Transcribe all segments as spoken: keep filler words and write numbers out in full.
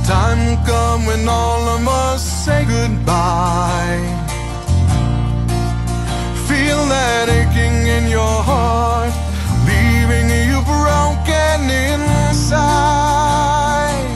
time will come when all of us say goodbye. Feel that aching in your heart, leaving you broken inside.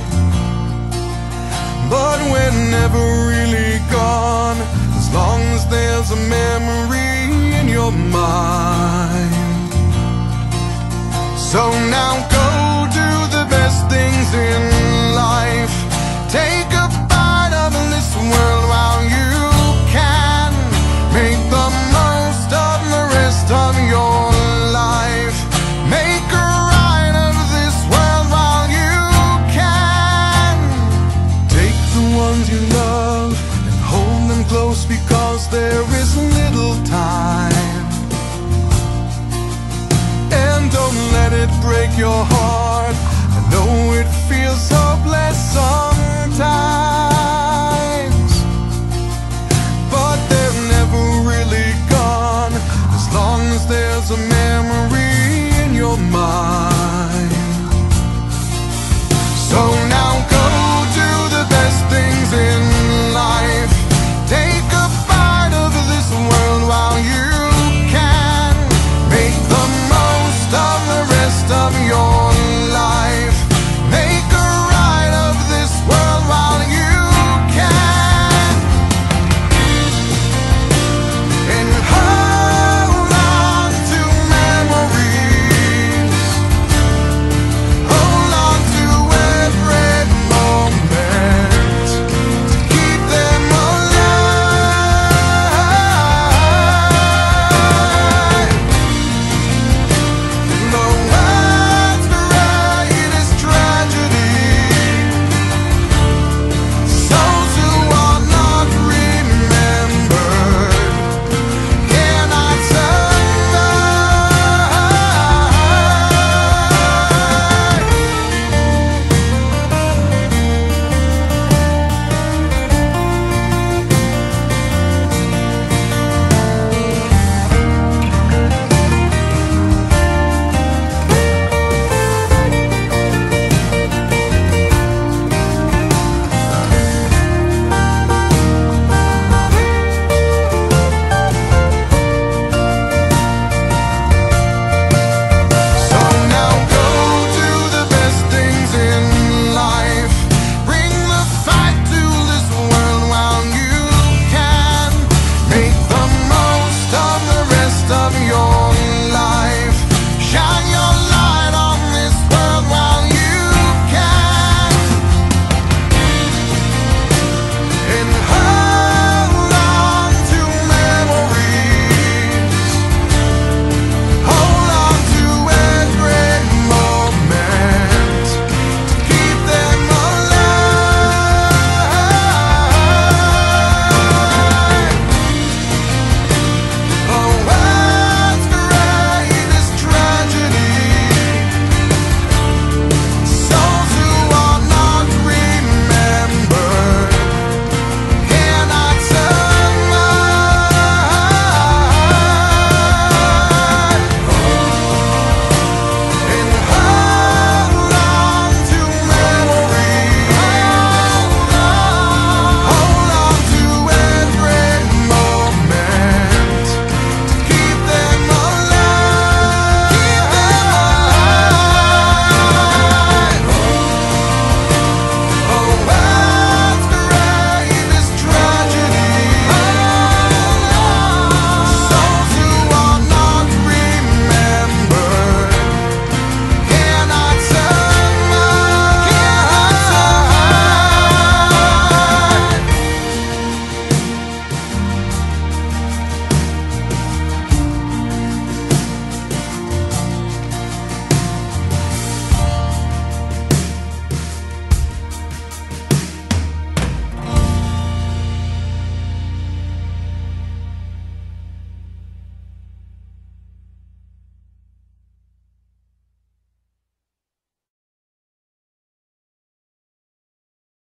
But we're never really gone, as long as there's a memory in your mind. So now go do the best things in life. Take a bite of this world while you can. Make the most of the rest of your life. Make a ride of this world while you can. Take the ones you love and hold them close, because there is little time. And don't let it break your heart. I know it feels hopeless sometimes, but they're never really gone, as long as there's a memory in your mind.